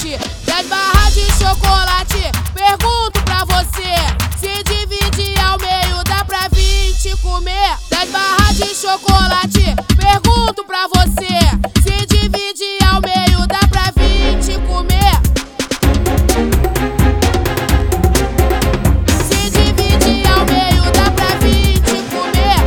chocolate, 10 barras de chocolate. Pergunto pra você, se dividir ao meio dá pra 20 comer? 10 barras de chocolate. Pergunto pra você, se dividir ao meio dá pra 20 comer? Se dividir ao meio dá pra 20 comer?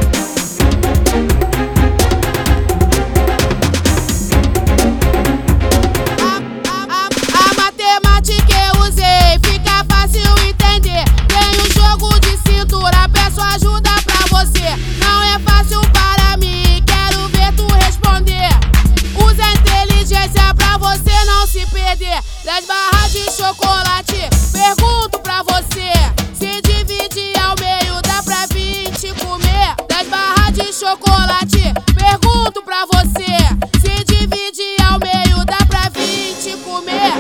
A matemática eu usei, fica fácil entender. Tem um jogo de cintura, peço ajuda pra você. Não é fácil para mim, quero ver tu responder. Usa a inteligência pra você não se perder. 10 barras de chocolate. Pergunto pra você, se dividir ao meio dá pra 20 comer? 10 barras de chocolate. Pergunto pra você, se dividir ao meio dá pra 20 comer?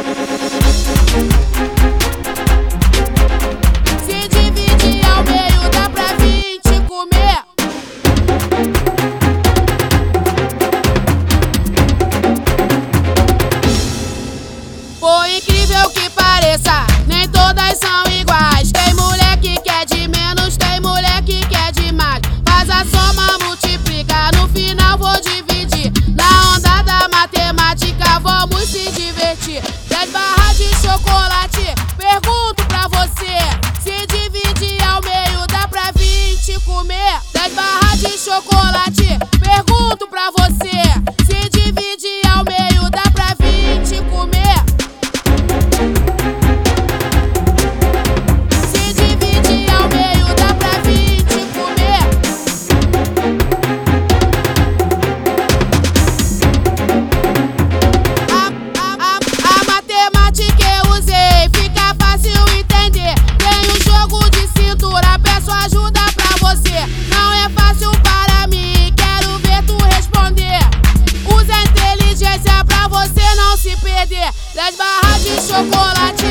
Se dividir ao meio dá pra 20 comer? Por incrível que pareça, nem todas são iguais. Tem mulher que quer de menos, tem mulher que quer de mais. Faz a soma, multiplica, no final vou dividir. Na onda da matemática vamos se divertir. 10 barras de chocolate. Pergunto pra você, se dividir ao meio dá pra 20 comer? 10 barras de chocolate. Pergunto pra você, se dividir ao meio dá pra 20 comer? Se dividir ao meio dá pra 20 comer? A matemática eu usei, fica fácil entender. Tem um jogo de cintura, peço ajuda pra você. Não é fácil para mim, quero ver tu responder. Usa a inteligência pra você não se perder. 10 barras de chocolate.